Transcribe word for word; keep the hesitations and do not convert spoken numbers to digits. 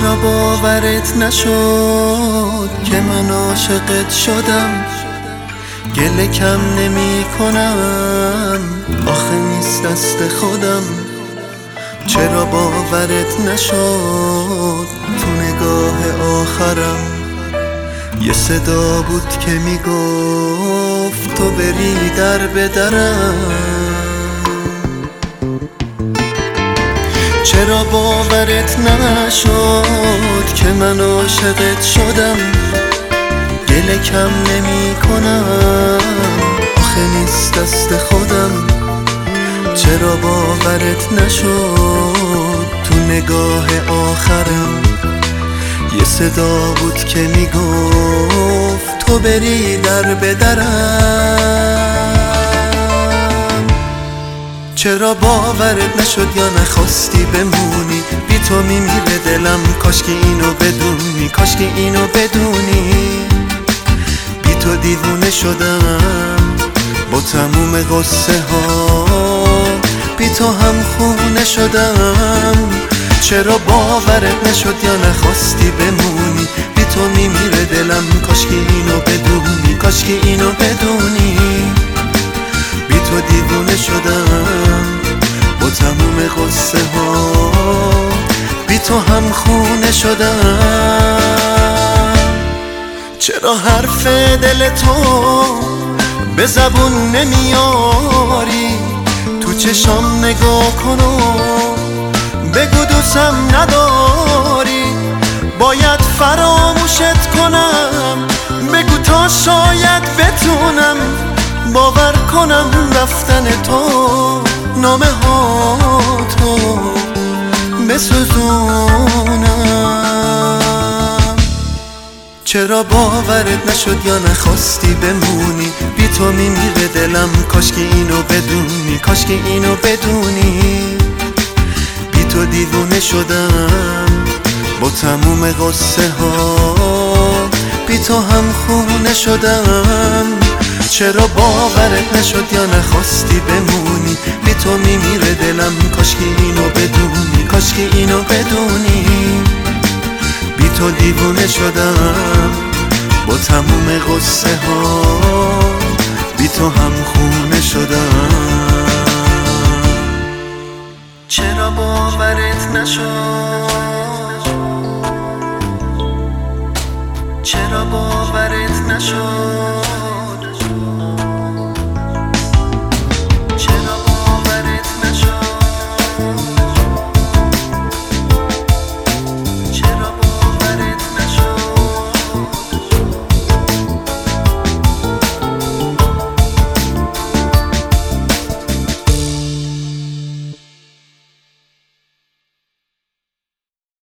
چرا باورت نشد که من عاشقت شدم؟ گله کم نمی کنم، آخه نیست دست خودم. چرا باورت نشد تو نگاه آخرم یه صدا بود که میگفت تو بری در به درم؟ چرا باورت نشد که من عاشقت شدم؟ گله کم نمی کنم، آخه نیست دست خودم. چرا باورت نشد تو نگاه آخرم یه صدا بود که میگفت تو بری در به درم؟ چرا باورت نشد یا نخواستی بمونی؟ بی تو میمیره دلم، کاش که اینو بدونی، کاش که اینو بدونی. بی تو دیوونه شدم با تموم قصه ها، بی تو هم خونه شدم. چرا باورت نشد یا نخواستی بمونی؟ بی تو میمیره دلم، کاش که اینو بدونی، کاش که اینو بدونی. بی تو دیوونه شدم با تموم قصه ها، بی تو هم خونه شدم. چرا حرف دل تو به زبون نمیاری؟ تو چشام نگاه کن و بگو دوستم نداری. باید فراموشت کنم، بگو تا شاید بتونم باور کنم رفتن تو نامه ها تو بسوزونم. چرا باورت نشد یا نخواستی بمونی؟ بی تو میمیره دلم، کاش که اینو بدونی، کاش که اینو بدونی. بی تو دیوونه شدم با تموم قصه ها، بی تو هم خونه شدم. چرا باورت نشد یا نخواستی بمونی؟ بی تو میمیره دلم، کاش که اینو بدونی، کاش که اینو بدونی. بی تو دیوونه شدم با تموم قصه ها، بی تو هم خونه شدم. چرا باورت نشد؟ چرا باورت نشد؟